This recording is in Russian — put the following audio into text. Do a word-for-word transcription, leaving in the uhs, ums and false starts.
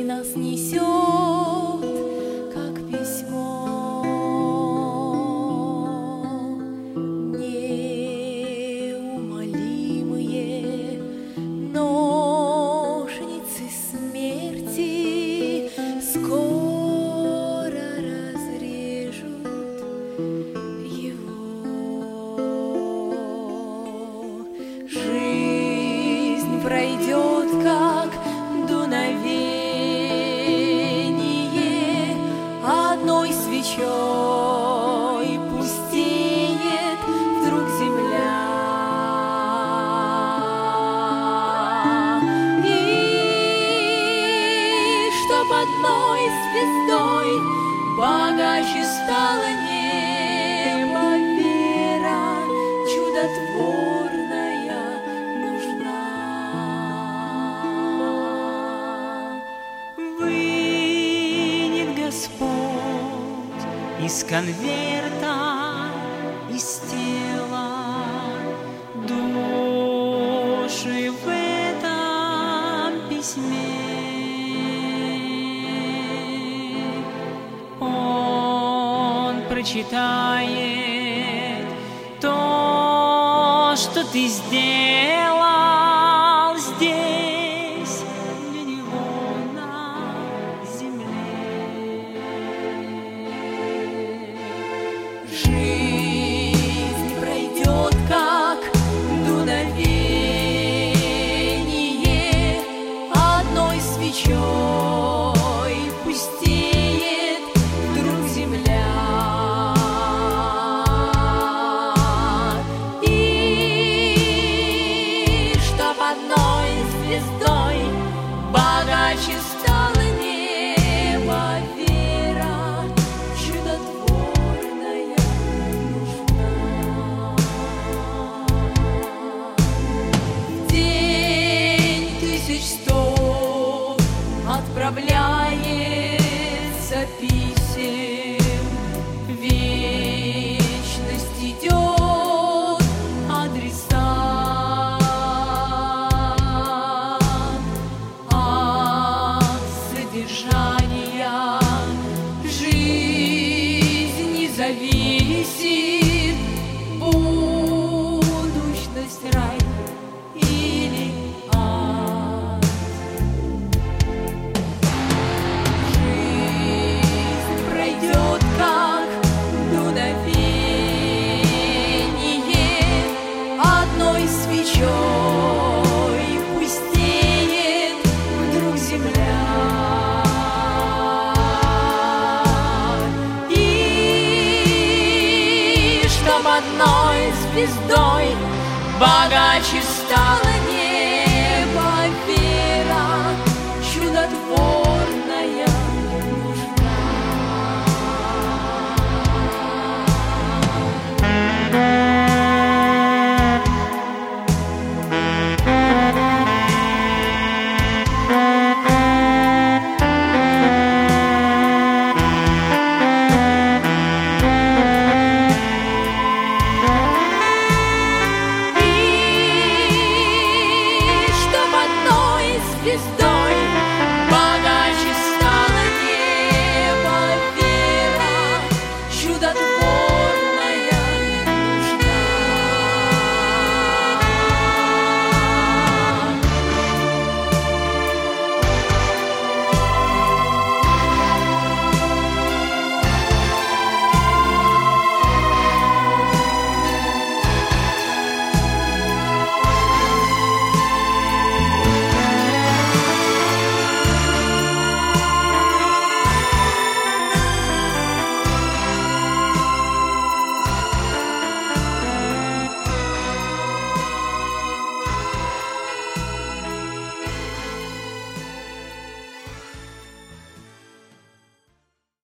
нас несет, как письмо. Неумолимые ножницы смерти скоро разрежут его. Жизнь пройдет, как дуновение, одной свечой пустеет вдруг земля. И чтоб одной звездой богаче стало небо, вера чудотворная нужна. Вынет Господь из конверта, из тела души в этом письме. Он прочитает то, что ты сделал здесь для него на земле. Жизнь пройдет, как дуновение, одной свечой пустеет вдруг земля. И чтоб одной звездой богаче стало небо, вера чудотворная нужна. В день тысяч сто отправляется писем, вечность идет адреса. От содержания жизни зависит будущность, рай или ад. Жизнь пройдет, как дуновение, одной свечой пустеет вдруг земля. И чтоб одной звездой богаче стало